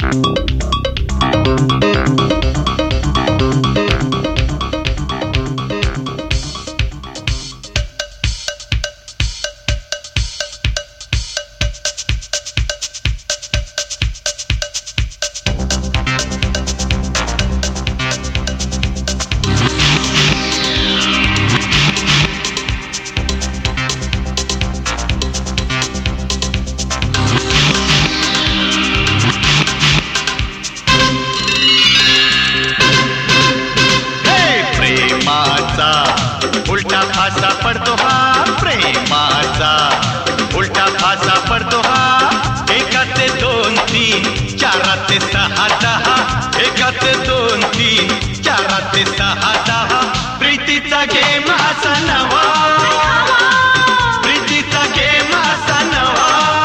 उलटा फासा पडतो हा प्रेमाचा, उलटा फासा पडतो हा एकाचे दोन तीन चाराचे सहा दहा, एकाचे दोन तीन चाराचे सहा दहा. प्रीतीचा गेम असा नवा, प्रीतीचा गेम असा नवा.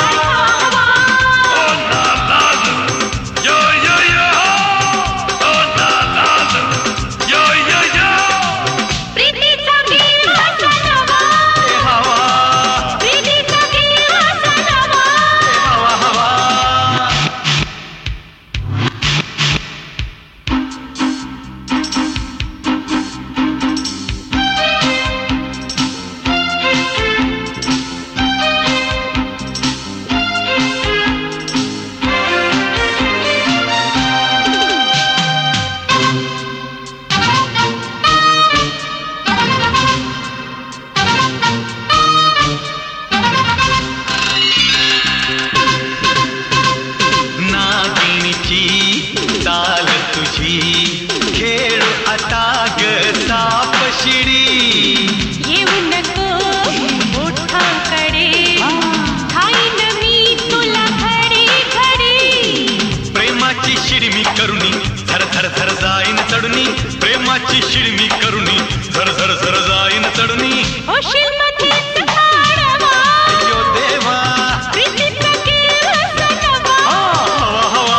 चाल तुझी खेळ आता ग साप शिडी. येऊ नको मोठाकडे खाईन मी तुला घडी घडी. प्रेमाची शिडमी करुणी झर झर झर जाईन चढुनी, प्रेमाची शिडमी करुणी झर झर झर जाईन चढुनी. होशील मध्येच काढवा, अयो देवा प्रीतीचा खेळ असा नवा. हवा हवा.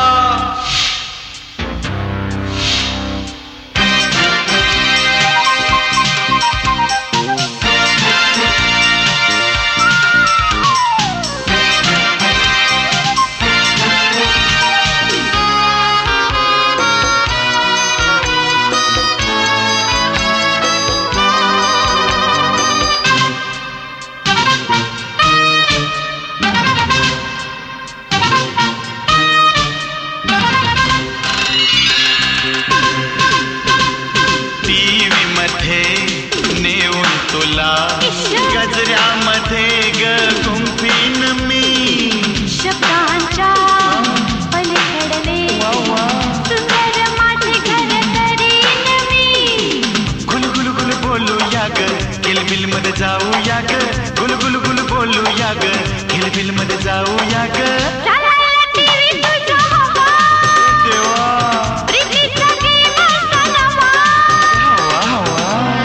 नेऊन तुला गजऱ्यामध्ये ग गुंफीन मी. शब्दांच्या पलीकडले सुंदर माझे घर करीन मी. गुल गुल गुल बोलू या ग किलबिल मध्ये जाऊ या ग, गुल गुल गुल बोलू या ग किलबिल मध्ये जाऊ या ग. चालायला टीव्ही तुझ्या हवा, देवा प्रीतीचा गेम असा नवा. हवा हवा.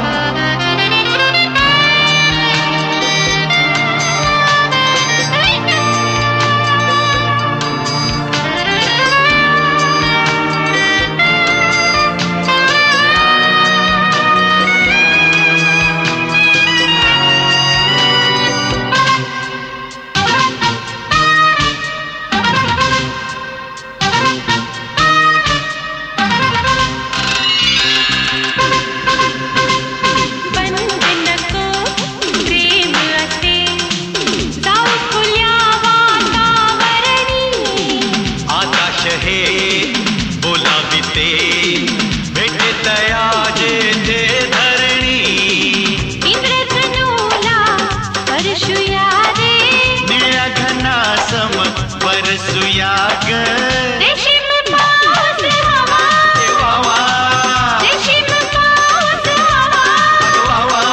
बोलाविते भेटे दया जेथे धरणी. इंद्रधनुला परशुया रे, निळ्या घनासम परसुया ग. रेशीम पाऊस हवा, वावा रेशीम पाऊस हवा. वावा.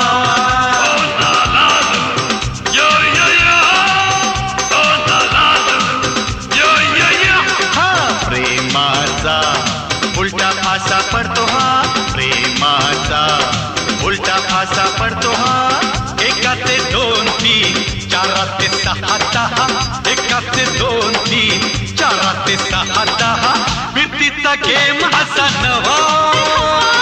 हा प्रेमाचा उलटा फासा पडतो हा, प्रेमाचा उलटा फासा पडतो हा. एकाचे दोन तीन चाराचे सहा दहा, एकाचे दोन तीन चाराचे सहा दहा. प्रीतीचा गेम असा नवा.